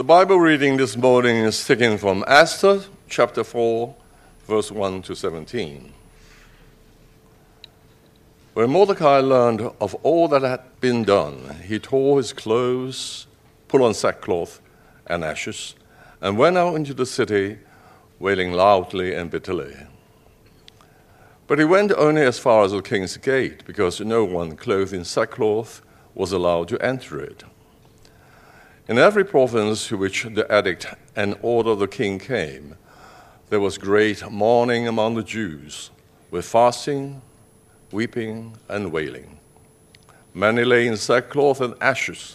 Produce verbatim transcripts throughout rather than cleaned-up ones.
The Bible reading this morning is taken from Esther chapter four, verse one to seventeen. When Mordecai learned of all that had been done, he tore his clothes, put on sackcloth and ashes, and went out into the city, wailing loudly and bitterly. But he went only as far as the king's gate, because no one clothed in sackcloth was allowed to enter it. In every province to which the edict and order of the king came, there was great mourning among the Jews, with fasting, weeping, and wailing. Many lay in sackcloth and ashes.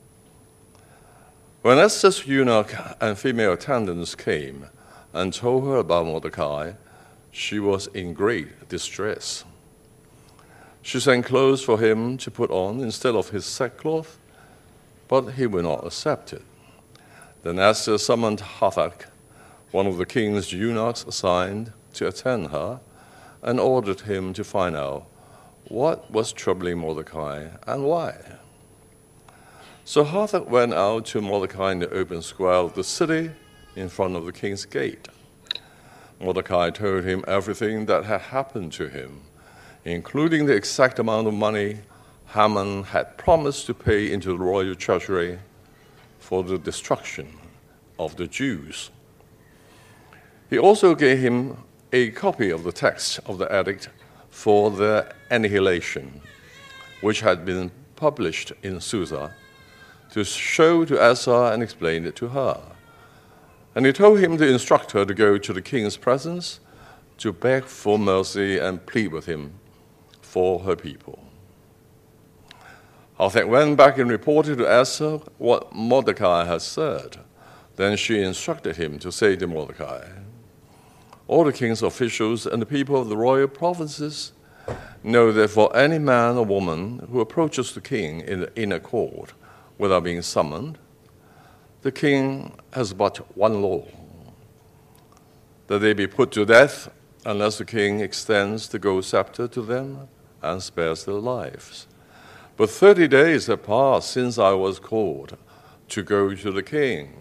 When Esther's eunuch and female attendants came and told her about Mordecai, she was in great distress. She sent clothes for him to put on instead of his sackcloth, but he would not accept it. Then Esther summoned Hathach, one of the king's eunuchs assigned to attend her, and ordered him to find out what was troubling Mordecai and why. So Hathach went out to Mordecai in the open square of the city in front of the king's gate. Mordecai told him everything that had happened to him, including the exact amount of money Haman had promised to pay into the royal treasury for the destruction of the Jews. He also gave him a copy of the text of the edict for their annihilation, which had been published in Susa, to show to Esther and explain it to her. And he told him to instruct her to go to the king's presence to beg for mercy and plead with him for her people. Hathach went back and reported to Esther what Mordecai had said. Then she instructed him to say to Mordecai, "All the king's officials and the people of the royal provinces know that for any man or woman who approaches the king in the inner court without being summoned, the king has but one law, that they be put to death unless the king extends the gold scepter to them and spares their lives. But thirty days have passed since I was called to go to the king."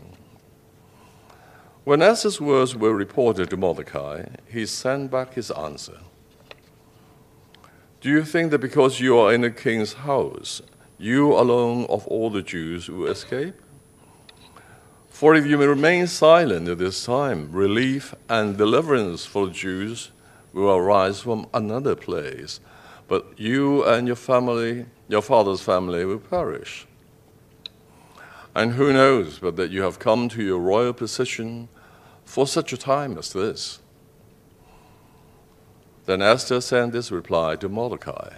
When Esther's words were reported to Mordecai, he sent back his answer. "Do you think that because you are in the king's house, you alone of all the Jews will escape? For if you may remain silent at this time, relief and deliverance for the Jews will arise from another place, but you and your family, your father's family, will perish. And who knows but that you have come to your royal position for such a time as this?" Then Esther sent this reply to Mordecai: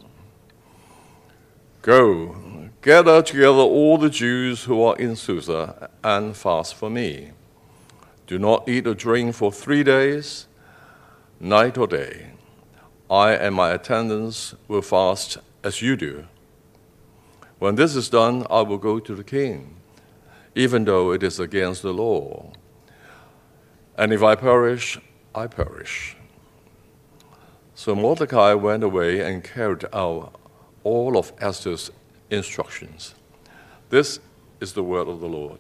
"Go, gather together all the Jews who are in Susa and fast for me. Do not eat or drink for three days, night or day. I and my attendants will fast as you do. When this is done, I will go to the king, even though it is against the law. And if I perish, I perish." So Mordecai went away and carried out all of Esther's instructions. This is the word of the Lord.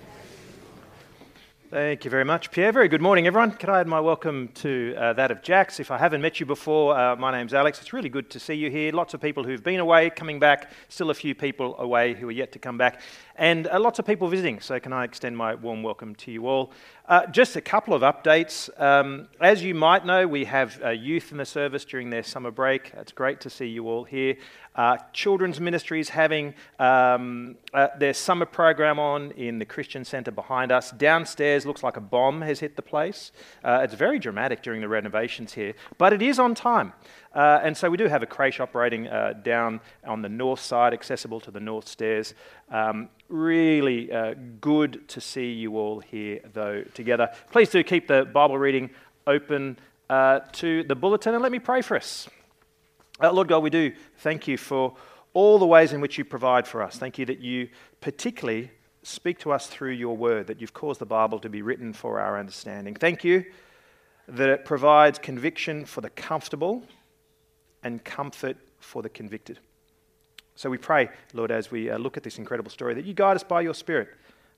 Thank you very much, Pierre. Very good morning, everyone. Can I add my welcome to uh, that of Jax? If I haven't met you before, uh, my name's Alex. It's really good to see you here. Lots of people who've been away, coming back. Still a few people away who are yet to come back. And uh, lots of people visiting. So can I extend my warm welcome to you all. Uh, just a couple of updates. Um, as you might know, we have uh, youth in the service during their summer break. It's great to see you all here. Uh, children's ministry is having um, uh, their summer program on in the Christian Centre behind us. Downstairs looks like a bomb has hit the place. Uh, it's very dramatic during the renovations here, but it is on time. Uh, and so we do have a creche operating uh, down on the north side, accessible to the north stairs. Um, really uh, good to see you all here, though, together. Please do keep the Bible reading open uh, to the bulletin, and let me pray for us. Uh, Lord God, we do thank you for all the ways in which you provide for us. Thank you that you particularly speak to us through your word, that you've caused the Bible to be written for our understanding. Thank you that it provides conviction for the comfortable and comfort for the convicted. So we pray, Lord, as we uh, look at this incredible story, that you guide us by your Spirit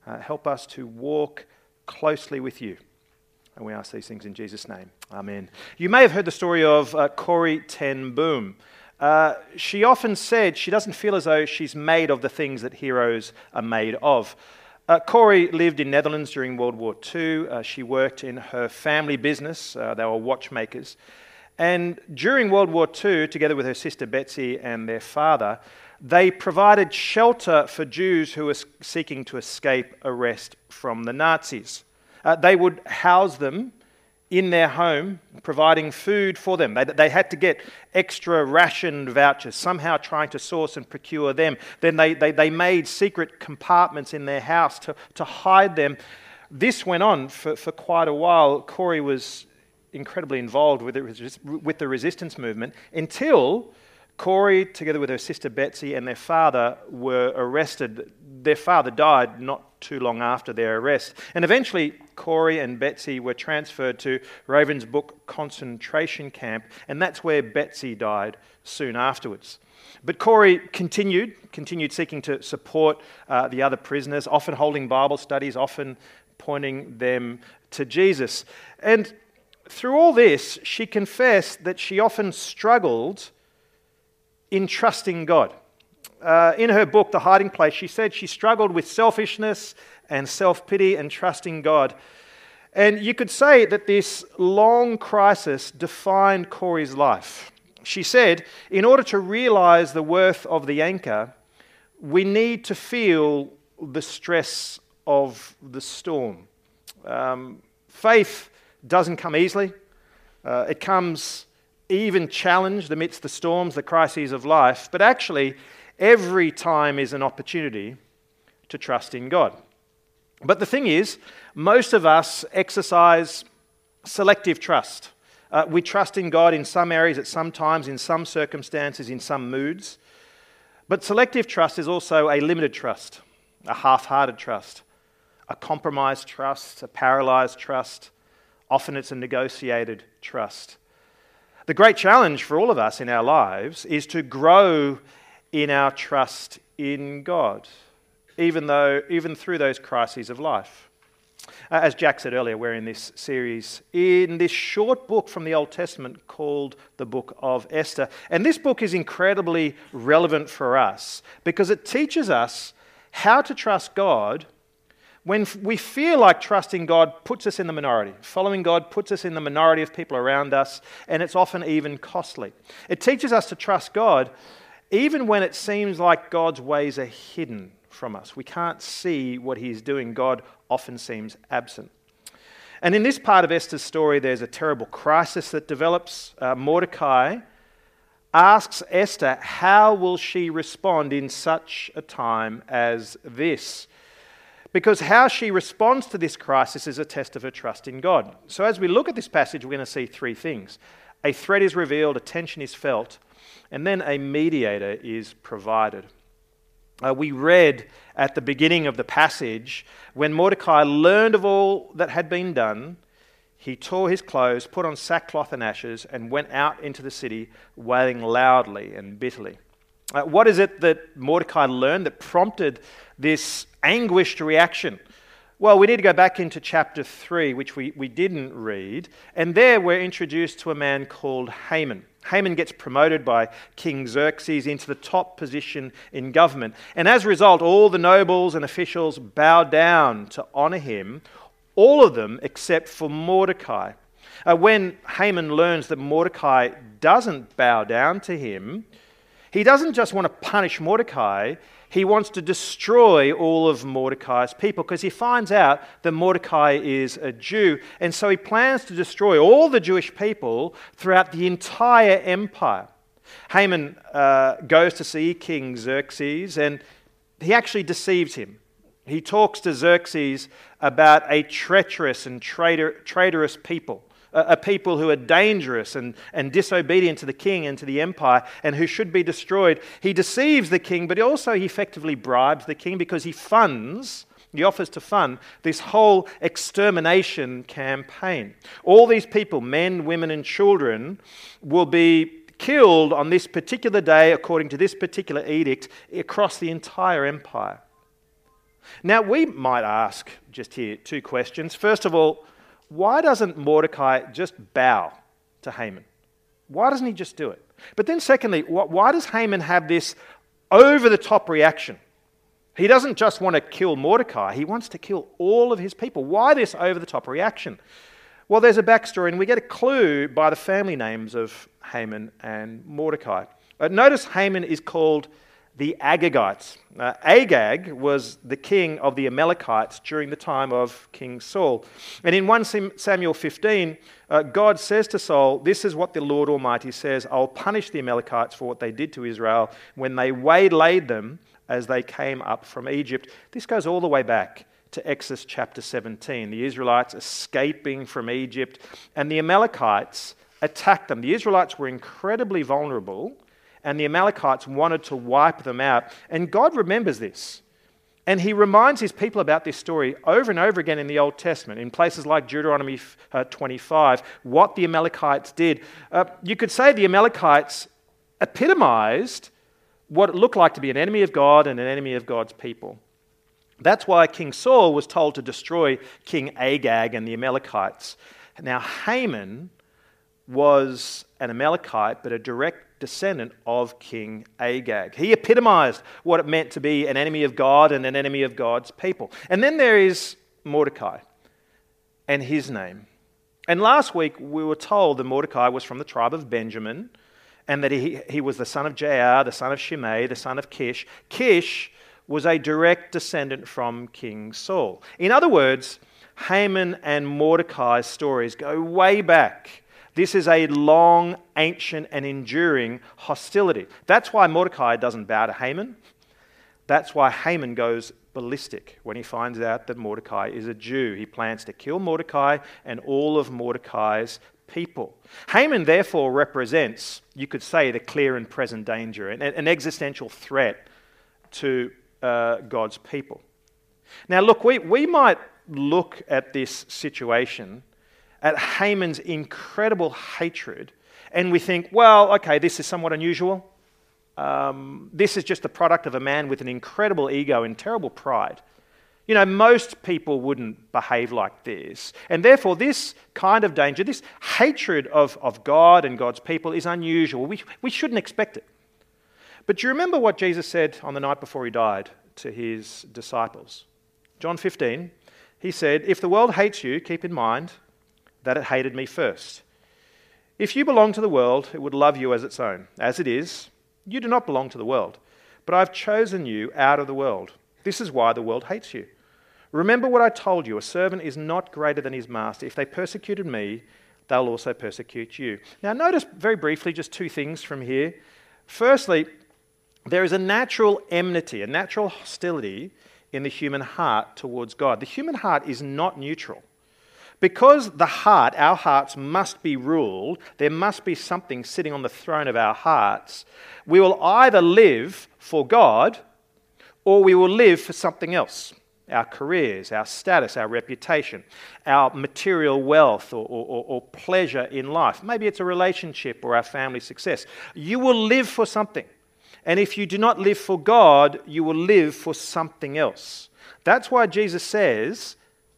Uh, help us to walk closely with you. And we ask these things in Jesus' name. Amen. You may have heard the story of uh, Corrie ten Boom. Uh, she often said she doesn't feel as though she's made of the things that heroes are made of. Uh, Corrie lived in Netherlands during World War Two. Uh, she worked in her family business. Uh, they were watchmakers. And during World War Two, together with her sister Betsy and their father, they provided shelter for Jews who were seeking to escape arrest from the Nazis. Uh, they would house them in their home, providing food for them. They, they had to get extra ration vouchers, somehow trying to source and procure them. Then they, they, they made secret compartments in their house to, to hide them. This went on for, for quite a while. Corrie was incredibly involved with the, with the resistance movement until Corrie, together with her sister Betsy and their father, were arrested. Their father died not too long after their arrest. And eventually, Corrie and Betsy were transferred to Ravensbrück concentration camp, and that's where Betsy died soon afterwards. But Corrie continued, continued seeking to support uh, the other prisoners, often holding Bible studies, often pointing them to Jesus. And through all this, she confessed that she often struggled in trusting God. Uh, in her book, The Hiding Place, she said she struggled with selfishness and self-pity and trusting God. And you could say that this long crisis defined Corrie's life. She said, in order to realize the worth of the anchor, we need to feel the stress of the storm. Um, faith doesn't come easily. Uh, it comes even challenged amidst the storms, the crises of life. But actually, every time is an opportunity to trust in God. But the thing is, most of us exercise selective trust. Uh, we trust in God in some areas, at some times, in some circumstances, in some moods. But selective trust is also a limited trust, a half-hearted trust, a compromised trust, a paralyzed trust. Often it's a negotiated trust. The great challenge for all of us in our lives is to grow in our trust in God, even though, even through those crises of life. Uh, as Jack said earlier, we're in this series in this short book from the Old Testament called the Book of Esther. And this book is incredibly relevant for us because it teaches us how to trust God when we feel like trusting God puts us in the minority. Following God puts us in the minority of people around us, and it's often even costly. It teaches us to trust God even when it seems like God's ways are hidden from us. We can't see what He's doing. God often seems absent. And in this part of Esther's story, there's a terrible crisis that develops. Uh, Mordecai asks Esther, how will she respond in such a time as this? Because how she responds to this crisis is a test of her trust in God. So as we look at this passage, we're going to see three things. A threat is revealed, a tension is felt, and then a mediator is provided. Uh, we read at the beginning of the passage, when Mordecai learned of all that had been done, he tore his clothes, put on sackcloth and ashes, and went out into the city, wailing loudly and bitterly. Uh, what is it that Mordecai learned that prompted this anguished reaction? Well, we need to go back into chapter three, which we, we didn't read, and there we're introduced to a man called Haman. Haman gets promoted by King Xerxes into the top position in government, and as a result, all the nobles and officials bow down to honor him, all of them except for Mordecai. Uh, when Haman learns that Mordecai doesn't bow down to him, he doesn't just want to punish Mordecai, he wants to destroy all of Mordecai's people because he finds out that Mordecai is a Jew. And so he plans to destroy all the Jewish people throughout the entire empire. Haman uh, goes to see King Xerxes and he actually deceives him. He talks to Xerxes about a treacherous and traitor, traitorous people. A people who are dangerous and, and disobedient to the king and to the empire and who should be destroyed. He deceives the king, but also he effectively bribes the king because he funds, he offers to fund this whole extermination campaign. All these people, men, women and children, will be killed on this particular day according to this particular edict across the entire empire. Now, we might ask just here two questions. First of all, why doesn't Mordecai just bow to Haman? Why doesn't he just do it? But then secondly, why does Haman have this over-the-top reaction? He doesn't just want to kill Mordecai, he wants to kill all of his people. Why this over-the-top reaction? Well, there's a backstory, and we get a clue by the family names of Haman and Mordecai. Uh, notice Haman is called the Agagites. Uh, Agag was the king of the Amalekites during the time of King Saul. And in First Samuel fifteen, uh, God says to Saul, "This is what the Lord Almighty says, I'll punish the Amalekites for what they did to Israel when they waylaid them as they came up from Egypt." This goes all the way back to Exodus chapter seventeen. The Israelites escaping from Egypt, and the Amalekites attacked them. The Israelites were incredibly vulnerable, and the Amalekites wanted to wipe them out. And God remembers this. And he reminds his people about this story over and over again in the Old Testament, in places like Deuteronomy twenty-five, what the Amalekites did. Uh, you could say the Amalekites epitomized what it looked like to be an enemy of God and an enemy of God's people. That's why King Saul was told to destroy King Agag and the Amalekites. Now, Haman was an Amalekite, but a direct descendant of King Agag. He epitomized what it meant to be an enemy of God and an enemy of God's people. And then there is Mordecai and his name. And last week we were told that Mordecai was from the tribe of Benjamin, and that he, he was the son of Jair, the son of Shimei, the son of Kish. Kish was a direct descendant from King Saul. In other words, Haman and Mordecai's stories go way back. This is a long, ancient, and enduring hostility. That's why Mordecai doesn't bow to Haman. That's why Haman goes ballistic when he finds out that Mordecai is a Jew. He plans to kill Mordecai and all of Mordecai's people. Haman, therefore, represents, you could say, the clear and present danger, an, an existential threat to uh, God's people. Now, look, we, we might look at this situation, at Haman's incredible hatred, and we think, well, okay, this is somewhat unusual. Um, this is just the product of a man with an incredible ego and terrible pride. You know, most people wouldn't behave like this. And therefore, this kind of danger, this hatred of, of God and God's people is unusual. We, we shouldn't expect it. But do you remember what Jesus said on the night before he died to his disciples? John fifteen, he said, "If the world hates you, keep in mind that it hated me first. If you belong to the world, it would love you as its own. As it is, you do not belong to the world, but I've chosen you out of the world. This is why the world hates you. Remember what I told you, a servant is not greater than his master. If they persecuted me, they'll also persecute you." Now notice very briefly just two things from here. Firstly, there is a natural enmity, a natural hostility in the human heart towards God. The human heart is not neutral. Because the heart, our hearts, must be ruled, there must be something sitting on the throne of our hearts. We will either live for God or we will live for something else. Our careers, our status, our reputation, our material wealth or, or, or pleasure in life. Maybe it's a relationship or our family success. You will live for something. And if you do not live for God, you will live for something else. That's why Jesus says,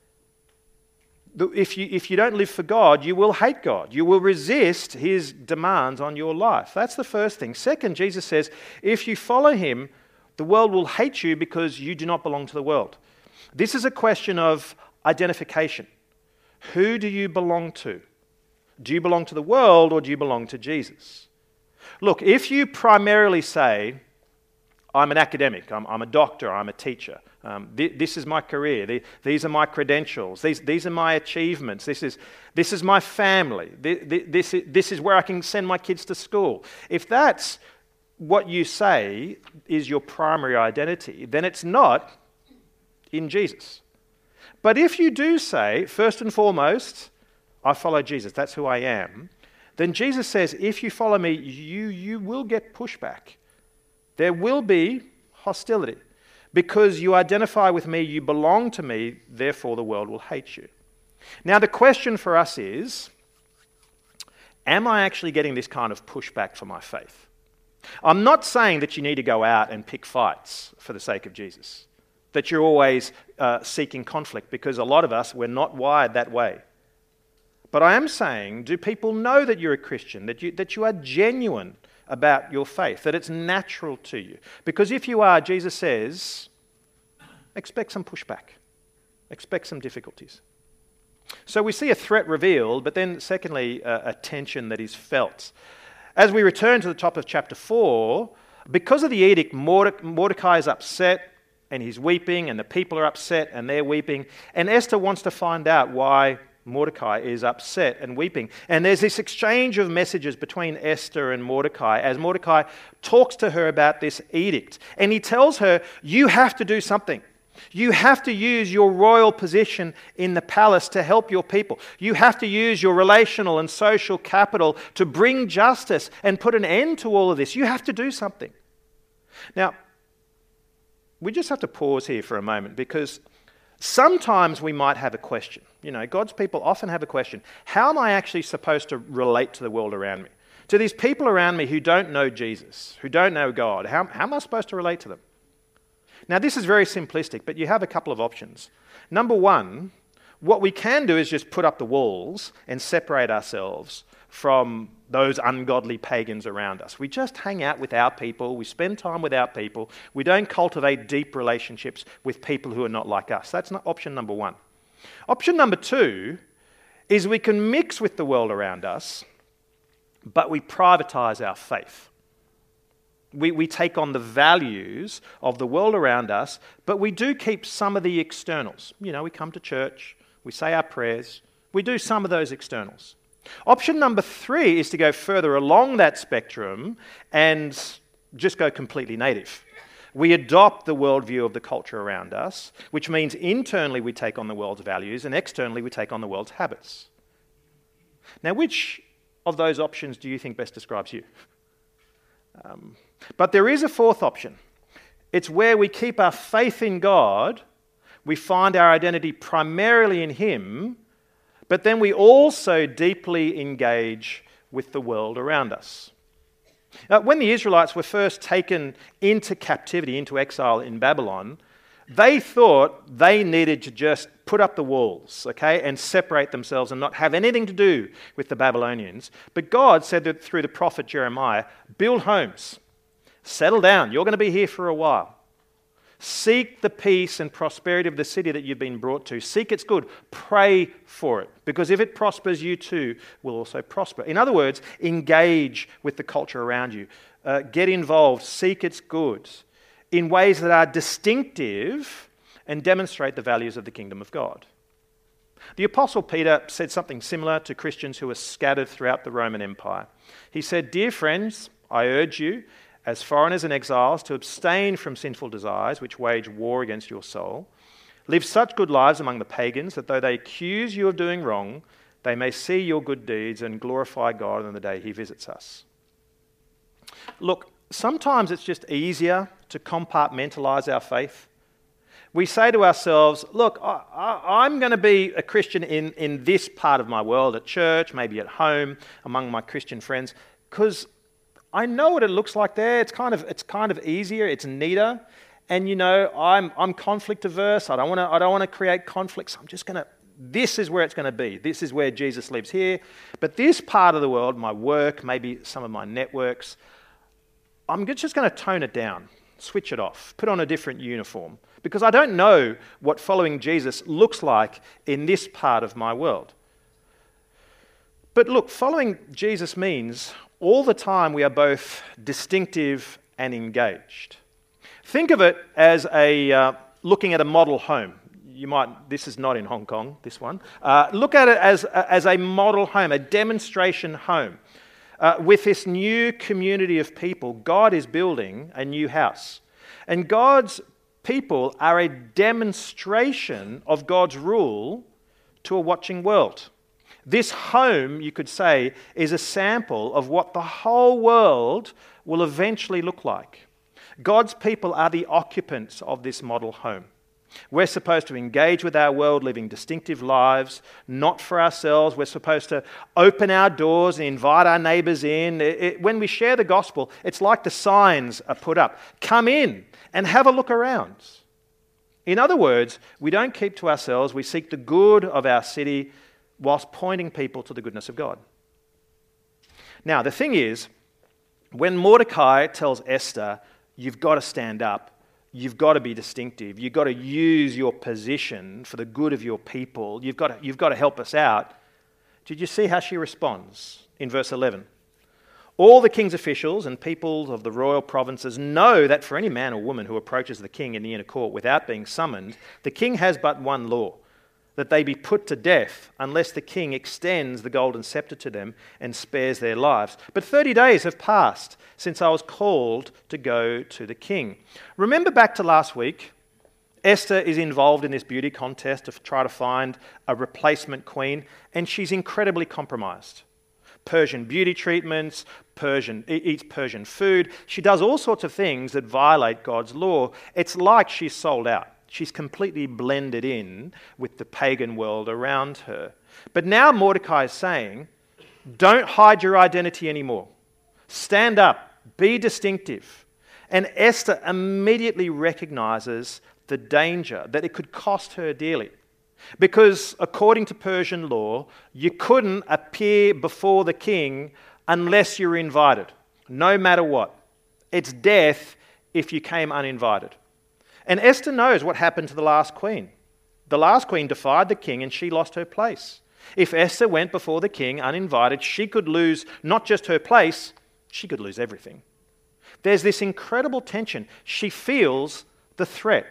If you, if you don't live for God, you will hate God. You will resist his demands on your life. That's the first thing. Second, Jesus says, if you follow him, the world will hate you because you do not belong to the world. This is a question of identification. Who do you belong to? Do you belong to the world or do you belong to Jesus? Look, if you primarily say, I'm an academic, I'm, I'm a doctor, I'm a teacher, um, th- this is my career, the, these are my credentials, these, these are my achievements, this is, this is my family, th- this, is, this is where I can send my kids to school. If that's what you say is your primary identity, then it's not in Jesus. But if you do say, first and foremost, I follow Jesus, that's who I am, then Jesus says, if you follow me, you, you will get pushback. There will be hostility. Because you identify with me, you belong to me, therefore the world will hate you. Now the question for us is, am I actually getting this kind of pushback for my faith? I'm not saying that you need to go out and pick fights for the sake of Jesus. that you're always uh, seeking conflict, because a lot of us, we're not wired that way. But I am saying, do people know that you're a Christian, that you, that you are genuine about your faith, that it's natural to you? Because if you are, Jesus says, expect some pushback, expect some difficulties. So we see a threat revealed, but then secondly, a, a tension that is felt. As we return to the top of chapter four, because of the edict, Mordecai is upset and he's weeping, and the people are upset and they're weeping, and Esther wants to find out why Mordecai is upset and weeping. And there's this exchange of messages between Esther and Mordecai as Mordecai talks to her about this edict. And he tells her, you have to do something. You have to use your royal position in the palace to help your people. You have to use your relational and social capital to bring justice and put an end to all of this. You have to do something. Now, we just have to pause here for a moment, because sometimes we might have a question. You know, God's people often have a question. How am I actually supposed to relate to the world around me? To these people around me who don't know Jesus, who don't know God, how, how am I supposed to relate to them? Now, this is very simplistic, but you have a couple of options. Number one, what we can do is just put up the walls and separate ourselves from those ungodly pagans around us. We just hang out with our people. We spend time with our people. We don't cultivate deep relationships with people who are not like us. That's not option number one. Option number two is we can mix with the world around us, but we privatize our faith. We, we take on the values of the world around us, but we do keep some of the externals. You know, we come to church, we say our prayers, we do some of those externals. Option number three is to go further along that spectrum and just go completely native. We adopt the worldview of the culture around us, which means internally we take on the world's values and externally we take on the world's habits. Now, which of those options do you think best describes you? Um, but there is a fourth option. It's where we keep our faith in God, we find our identity primarily in Him, but then we also deeply engage with the world around us. Uh, when the Israelites were first taken into captivity, into exile in Babylon, they thought they needed to just put up the walls, okay, and separate themselves and not have anything to do with the Babylonians. But God said that through the prophet Jeremiah, build homes, settle down, you're going to be here for a while. Seek the peace and prosperity of the city that you've been brought to. Seek its good. Pray for it. Because if it prospers, you too will also prosper. In other words, engage with the culture around you. Uh, get involved. Seek its good in ways that are distinctive and demonstrate the values of the kingdom of God. The Apostle Peter said something similar to Christians who were scattered throughout the Roman Empire. He said, "Dear friends, I urge you, as foreigners and exiles, to abstain from sinful desires which wage war against your soul. Live such good lives among the pagans that though they accuse you of doing wrong, they may see your good deeds and glorify God on the day He visits us." Look, sometimes it's just easier to compartmentalize our faith. We say to ourselves, look, I, I, I'm going to be a Christian in, in this part of my world, at church, maybe at home, among my Christian friends, because I know what it looks like there. It's kind of it's kind of easier. It's neater, and you know I'm I'm conflict averse. I don't want to I don't want to create conflicts. I'm just gonna. This is where it's going to be. This is where Jesus lives here. But this part of the world, my work, maybe some of my networks, I'm just going to tone it down, switch it off, put on a different uniform, because I don't know what following Jesus looks like in this part of my world. But look, following Jesus means all the time we are both distinctive and engaged. Think of it as a uh, looking at a model home. You might. This is not in Hong Kong, this one. Uh, look at it as, as a model home, a demonstration home. Uh, with this new community of people, God is building a new house. And God's people are a demonstration of God's rule to a watching world. This home, you could say, is a sample of what the whole world will eventually look like. God's people are the occupants of this model home. We're supposed to engage with our world, living distinctive lives, not for ourselves. We're supposed to open our doors and invite our neighbours in. It, it, when we share the gospel, it's like the signs are put up. Come in and have a look around. In other words, we don't keep to ourselves, we seek the good of our city whilst pointing people to the goodness of God. Now, the thing is, when Mordecai tells Esther, you've got to stand up, you've got to be distinctive, you've got to use your position for the good of your people, you've got to, you've got to help us out, did you see how she responds in verse eleven? All the king's officials and people of the royal provinces know that for any man or woman who approaches the king in the inner court without being summoned, the king has but one law, that they be put to death unless the king extends the golden scepter to them and spares their lives. But thirty days have passed since I was called to go to the king. Remember back to last week, Esther is involved in this beauty contest to try to find a replacement queen, and she's incredibly compromised. Persian beauty treatments, Persian, eats Persian food. She does all sorts of things that violate God's law. It's like she's sold out. She's completely blended in with the pagan world around her. But now Mordecai is saying, don't hide your identity anymore. Stand up, be distinctive. And Esther immediately recognizes the danger, that it could cost her dearly. Because according to Persian law, you couldn't appear before the king unless you were invited, no matter what. It's death if you came uninvited. And Esther knows what happened to the last queen. The last queen defied the king and she lost her place. If Esther went before the king uninvited, she could lose not just her place, she could lose everything. There's this incredible tension. She feels the threat.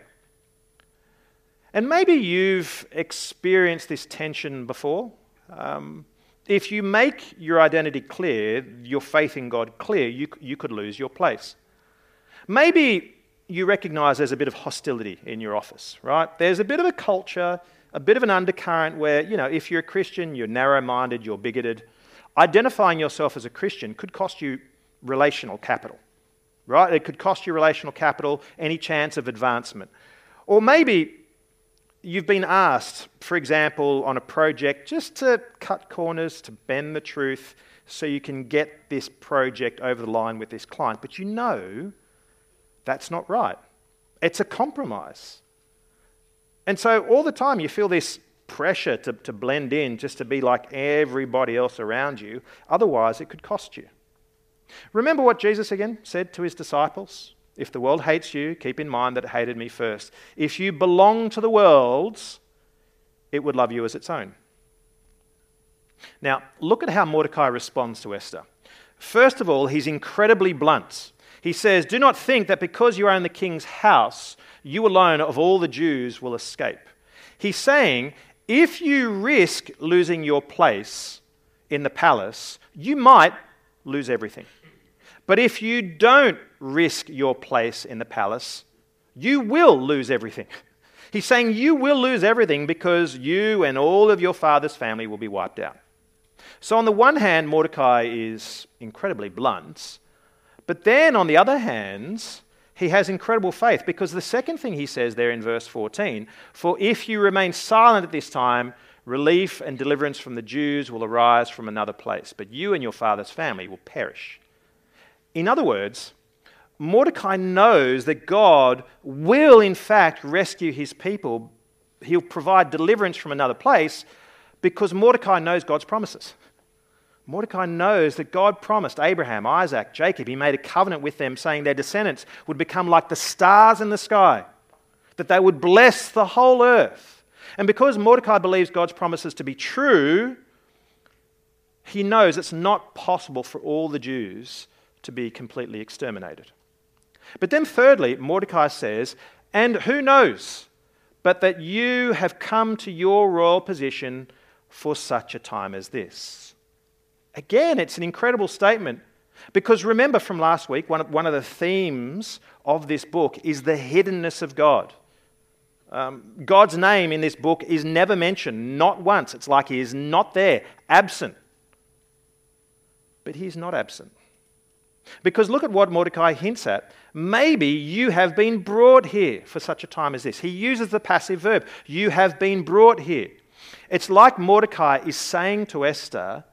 And maybe you've experienced this tension before. Um, if you make your identity clear, your faith in God clear, you, you could lose your place. Maybe you recognize there's a bit of hostility in your office, right? There's a bit of a culture, a bit of an undercurrent where, you know, if you're a Christian, you're narrow-minded, you're bigoted. Identifying yourself as a Christian could cost you relational capital, right? It could cost you relational capital, any chance of advancement. Or maybe you've been asked, for example, on a project just to cut corners, to bend the truth so you can get this project over the line with this client. But you know that's not right. It's a compromise. And so all the time you feel this pressure to, to blend in, just to be like everybody else around you. Otherwise, it could cost you. Remember what Jesus again said to his disciples? If the world hates you, keep in mind that it hated me first. If you belong to the world, it would love you as its own. Now, look at how Mordecai responds to Esther. First of all, he's incredibly blunt. He says, do not think that because you are in the king's house, you alone of all the Jews will escape. He's saying, if you risk losing your place in the palace, you might lose everything. But if you don't risk your place in the palace, you will lose everything. He's saying you will lose everything because you and all of your father's family will be wiped out. So on the one hand, Mordecai is incredibly blunt, but then on the other hand, he has incredible faith, because the second thing he says there in verse fourteen, for if you remain silent at this time, relief and deliverance from the Jews will arise from another place, but you and your father's family will perish. In other words, Mordecai knows that God will in fact rescue his people. He'll provide deliverance from another place because Mordecai knows God's promises. Mordecai knows that God promised Abraham, Isaac, Jacob. He made a covenant with them saying their descendants would become like the stars in the sky, that they would bless the whole earth. And because Mordecai believes God's promises to be true, he knows it's not possible for all the Jews to be completely exterminated. But then thirdly, Mordecai says, and who knows, but that you have come to your royal position for such a time as this. Again, it's an incredible statement, because remember from last week, one of, one of the themes of this book is the hiddenness of God. Um, God's name in this book is never mentioned, not once. It's like he is not there, absent. But he's not absent. Because look at what Mordecai hints at. Maybe you have been brought here for such a time as this. He uses the passive verb. You have been brought here. It's like Mordecai is saying to Esther,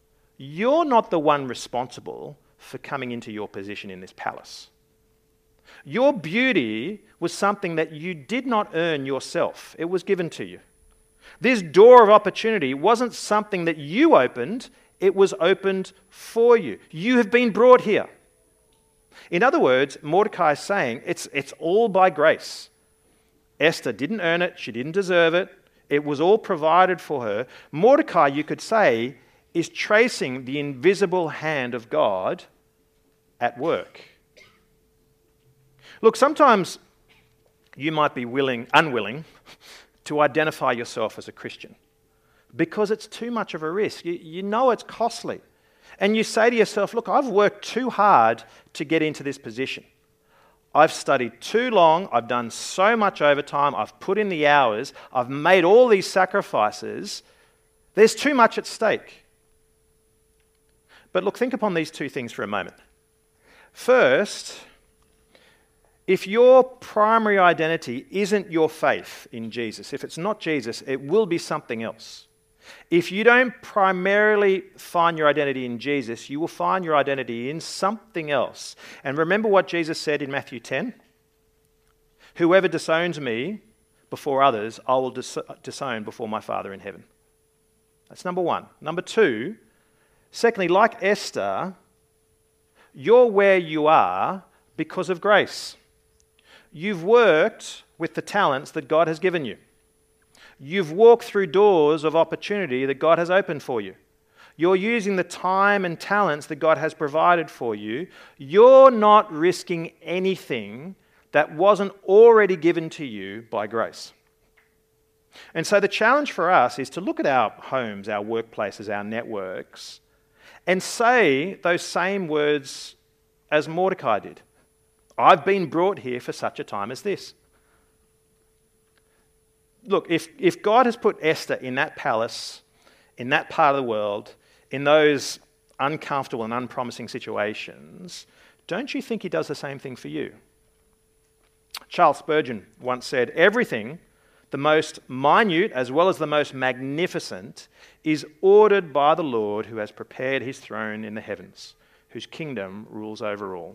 you're not the one responsible for coming into your position in this palace. Your beauty was something that you did not earn yourself. It was given to you. This door of opportunity wasn't something that you opened, it was opened for you. You have been brought here. In other words, Mordecai is saying it's, it's all by grace. Esther didn't earn it, she didn't deserve it, it was all provided for her. Mordecai, you could say, is tracing the invisible hand of God at work. Look, sometimes you might be willing, unwilling to identify yourself as a Christian because it's too much of a risk. You, you know it's costly. And you say to yourself, look, I've worked too hard to get into this position. I've studied too long, I've done so much overtime, I've put in the hours, I've made all these sacrifices. There's too much at stake. But look, think upon these two things for a moment. First, if your primary identity isn't your faith in Jesus, if it's not Jesus, it will be something else. If you don't primarily find your identity in Jesus, you will find your identity in something else. And remember what Jesus said in Matthew ten? Whoever disowns me before others, I will dis- disown before my Father in heaven. That's number one. Number two, secondly, like Esther, you're where you are because of grace. You've worked with the talents that God has given you. You've walked through doors of opportunity that God has opened for you. You're using the time and talents that God has provided for you. You're not risking anything that wasn't already given to you by grace. And so the challenge for us is to look at our homes, our workplaces, our networks, and say those same words as Mordecai did. I've been brought here for such a time as this. Look, if, if God has put Esther in that palace, in that part of the world, in those uncomfortable and unpromising situations, don't you think he does the same thing for you? Charles Spurgeon once said, everything, the most minute as well as the most magnificent, is ordered by the Lord who has prepared his throne in the heavens, whose kingdom rules over all.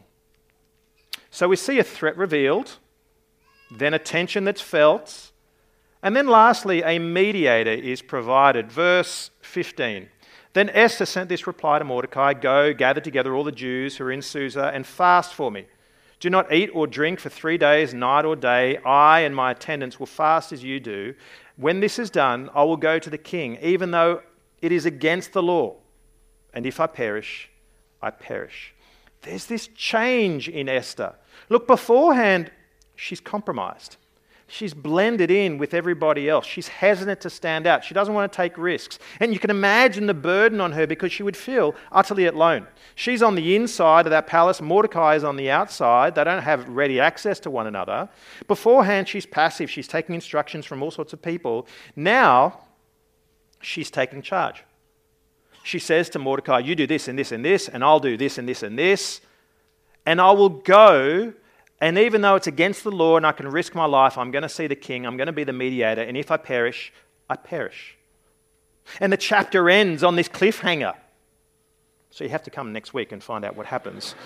So we see a threat revealed, then a tension that's felt, and then lastly, a mediator is provided. Verse fifteen. Then Esther sent this reply to Mordecai, go, gather together all the Jews who are in Susa and fast for me. Do not eat or drink for three days, night or day. I and my attendants will fast as you do. When this is done, I will go to the king, even though it is against the law. And if I perish, I perish. There's this change in Esther. Look, beforehand, she's compromised. She's blended in with everybody else. She's hesitant to stand out. She doesn't want to take risks. And you can imagine the burden on her because she would feel utterly alone. She's on the inside of that palace. Mordecai is on the outside. They don't have ready access to one another. Beforehand, she's passive. She's taking instructions from all sorts of people. Now, she's taking charge. She says to Mordecai, you do this and this and this, and I'll do this and this and this, and I will go. And even though it's against the law and I can risk my life, I'm going to see the king, I'm going to be the mediator, and if I perish, I perish. And the chapter ends on this cliffhanger. So you have to come next week and find out what happens.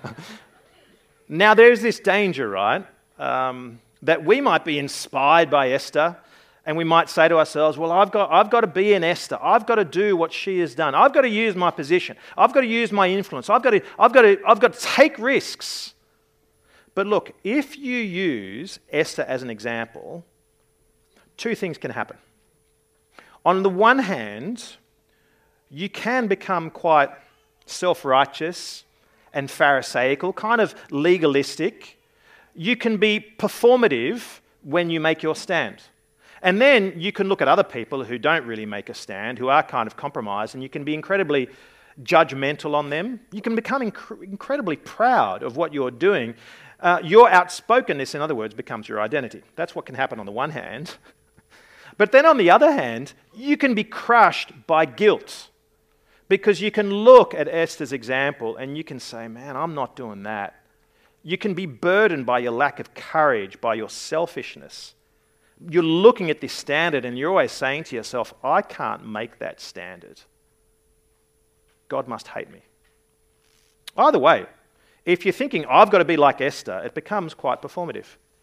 Now there's this danger, right, um, that we might be inspired by Esther, and we might say to ourselves, well, I've got, I've got to be an Esther. I've got to do what she has done. I've got to use my position. I've got to use my influence. I've got to, I've got to, I've got to take risks. But look, if you use Esther as an example, two things can happen. On the one hand, you can become quite self-righteous and pharisaical, kind of legalistic. You can be performative when you make your stand. And then you can look at other people who don't really make a stand, who are kind of compromised, and you can be incredibly judgmental on them. You can become inc- incredibly proud of what you're doing. Uh, your outspokenness, in other words, becomes your identity. That's what can happen on the one hand. But then on the other hand, you can be crushed by guilt because you can look at Esther's example and you can say, man, I'm not doing that. You can be burdened by your lack of courage, by your selfishness. You're looking at this standard and you're always saying to yourself, I can't make that standard. God must hate me. Either way, if you're thinking, I've got to be like Esther, it becomes quite performative.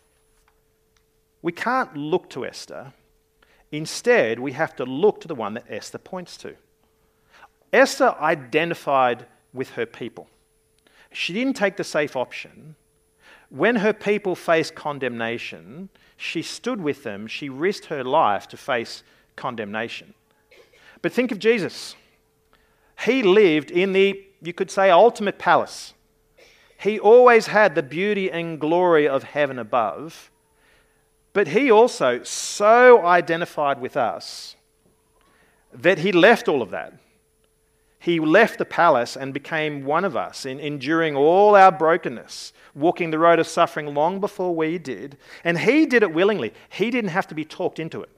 We can't look to Esther. Instead, we have to look to the one that Esther points to. Esther identified with her people. She didn't take the safe option. When her people faced condemnation, she stood with them. She risked her life to face condemnation. But think of Jesus. He lived in the, you could say, ultimate palace. He always had the beauty and glory of heaven above. But he also so identified with us that he left all of that. He left the palace and became one of us, in enduring all our brokenness, walking the road of suffering long before we did. And he did it willingly. He didn't have to be talked into it.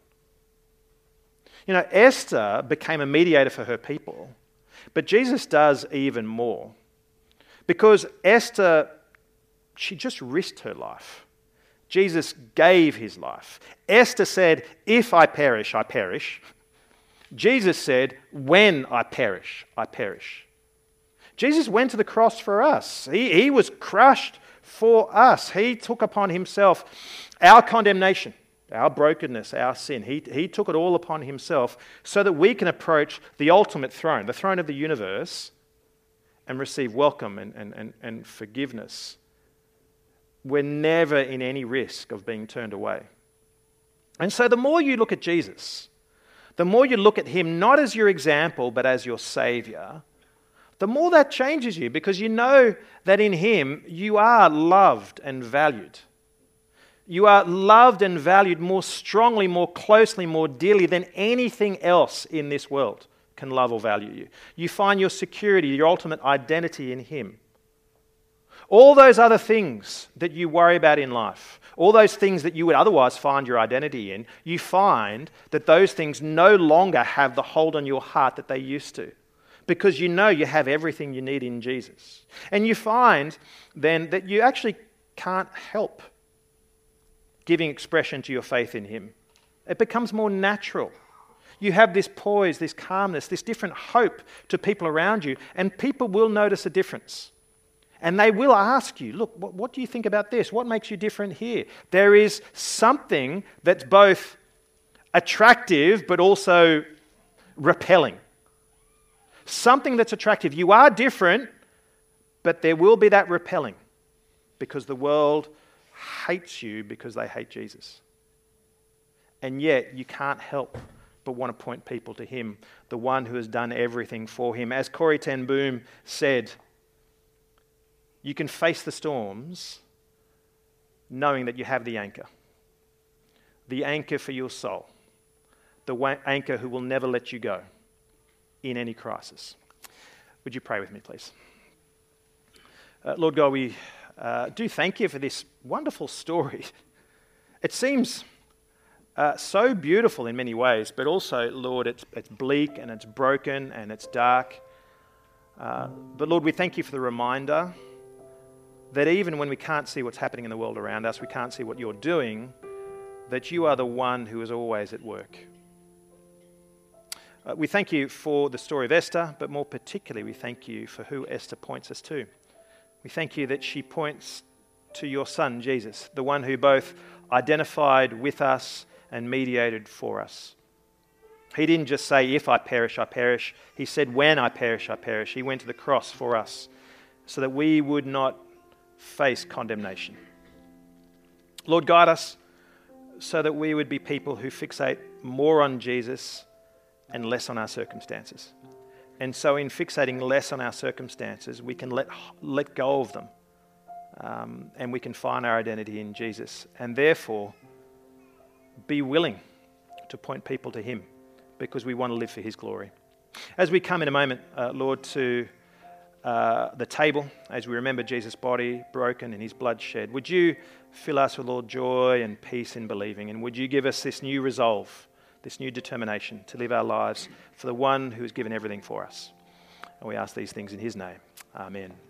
You know, Esther became a mediator for her people, but Jesus does even more. Because Esther, she just risked her life. Jesus gave his life. Esther said, if I perish, I perish. Jesus said, when I perish, I perish. Jesus went to the cross for us. He, he was crushed for us. He took upon himself our condemnation, our brokenness, our sin. He, he took it all upon himself so that we can approach the ultimate throne, the throne of the universe, and receive welcome and, and, and, and forgiveness. We're never in any risk of being turned away. And so the more you look at Jesus, the more you look at him not as your example but as your Saviour, the more that changes you, because you know that in him you are loved and valued. You are loved and valued more strongly, more closely, more dearly than anything else in this world can love or value you. You find your security, your ultimate identity in him. All those other things that you worry about in life, all those things that you would otherwise find your identity in, you find that those things no longer have the hold on your heart that they used to, because you know you have everything you need in Jesus. And you find then that you actually can't help giving expression to your faith in him. It becomes more natural. You have this poise, this calmness, this different hope to people around you, and people will notice a difference. And they will ask you, look, what, what do you think about this? What makes you different here? There is something that's both attractive but also repelling. Something that's attractive. You are different, but there will be that repelling, because the world hates you because they hate Jesus. And yet you can't help but want to point people to him, the one who has done everything for him. As Corrie ten Boom said, you can face the storms knowing that you have the anchor. The anchor for your soul. The wa- anchor who will never let you go in any crisis. Would you pray with me, please? Uh, Lord God, we uh, do thank you for this wonderful story. It seems uh, so beautiful in many ways, but also, Lord, it's, it's bleak and it's broken and it's dark. Uh, but Lord, we thank you for the reminder that even when we can't see what's happening in the world around us, we can't see what you're doing, that you are the one who is always at work. Uh, we thank you for the story of Esther, but more particularly, we thank you for who Esther points us to. We thank you that she points to your Son, Jesus, the one who both identified with us and mediated for us. He didn't just say, if I perish, I perish. He said, when I perish, I perish. He went to the cross for us so that we would not face condemnation. Lord, guide us so that we would be people who fixate more on Jesus and less on our circumstances. And so in fixating less on our circumstances, we can let, let go of them. Um, and we can find our identity in Jesus. And therefore, be willing to point people to him, because we want to live for his glory. As we come in a moment, uh, Lord, to uh, the table, as we remember Jesus' body broken and his blood shed, would you fill us with, Lord, joy and peace in believing? And would you give us this new resolve, this new determination to live our lives for the one who has given everything for us? And we ask these things in his name. Amen.